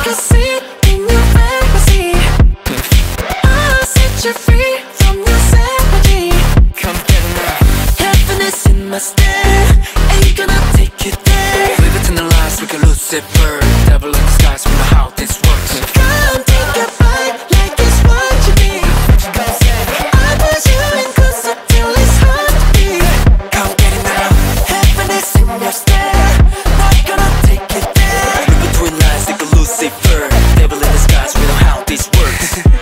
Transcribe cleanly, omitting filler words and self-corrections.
a seat in your fantasy. I'll set you free from your sanity. Come get it now. Happiness in my stare, ain't gonna take you there. Live it in the lies like a Lucifer.